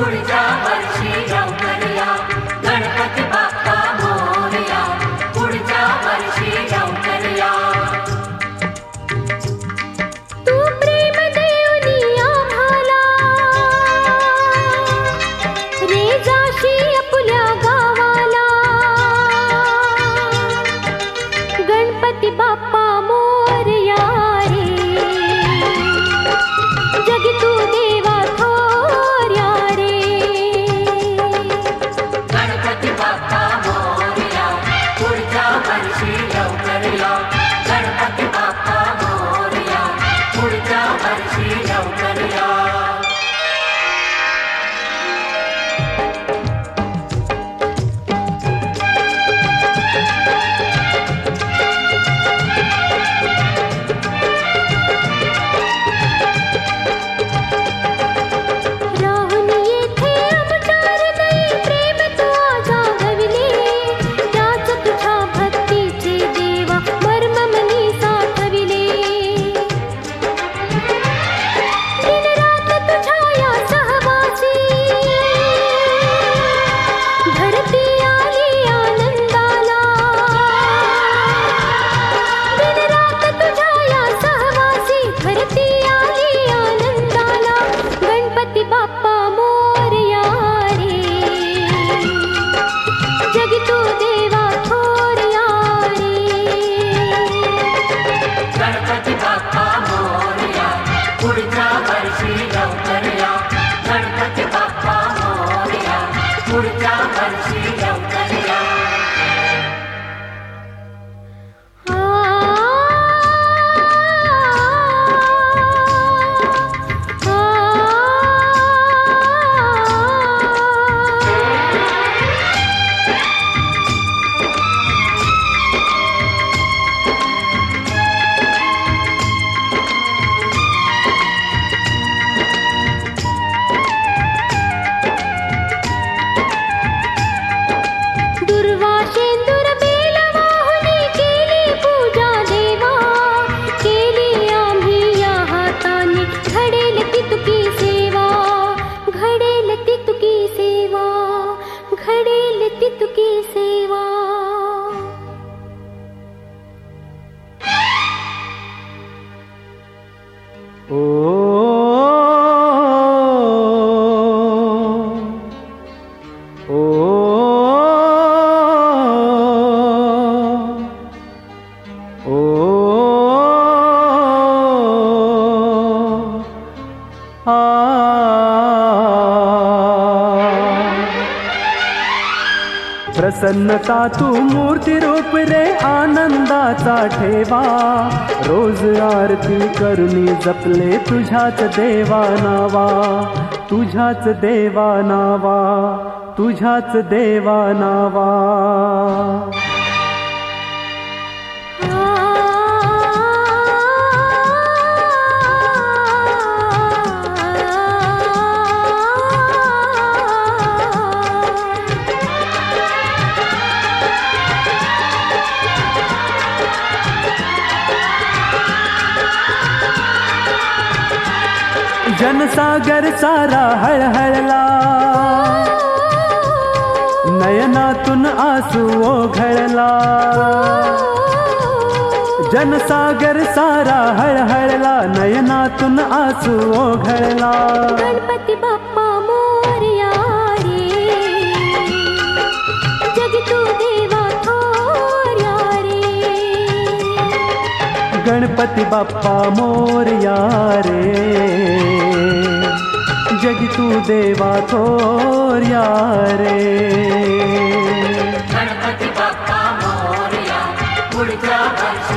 पुढच्या वर्षी लवकर या, गणपती बाप्पा मोरया, पुढच्या वर्षी लवकर या. तू प्रेम देऊनी आम्हाला रे जाशी आपल्या गावाला. गणपती बाप्पा मोरया रे, जगी तू देवा थोरया रे. गणपती बाप्पा मोरया, पुढच्या वर्षी लवकर या, गणपती बाप्पा मोरया, पुढच्या वर्षी लवकर या. राहुन येथे अवतार दई, प्रेम तू जागविले. त्याच तुझ्या भक्तीचे देवा मर्म मनी साठविले. दिन रात तुझ्या या सहवासी, धरती आली आनंदाला. दिन रात तुझ्या या सहवासी, धरती आली आनंदाला. गणपती बाप्पा मोरया रे, जगी तू देवा थोरया रे. गणपती बाप्पा मोरया, पुढच्या वर्षी लवकर या, गणपती बाप्पा मोरया, पुढच्या वर्षी लवकर या. आ दुर्वाशेंदुर बेल वाहुनी केली पूजा देवा. केली आम्ही या हाताने, घडेल ती तुकी सेवा. घडेल ती तुकी सेवा, घडेल ती तुकी सेवा. ओ ओ ओ आ प्रसन्नता तू मूर्ती रूप रे आनंदाचा ठेवा. रोज आरती करुनी जपले तुझ्याच देवा नावा, तुझ्याच देवा नावा, तुझ्याच देवा नावा. जनसागर सारा हळहळला, नयनातून आसू ओघळला. जनसागर सारा हळहळला, नयनातून आसू ओघळला. गणपती बाप्पा मोरया रे, जगी तू देवा थोरया रे. गणपती बाप्पा मोरया रे, जगी तू देवा थोरया रे. गणपती बाप्पा मोरया, पुढच्या वर्षी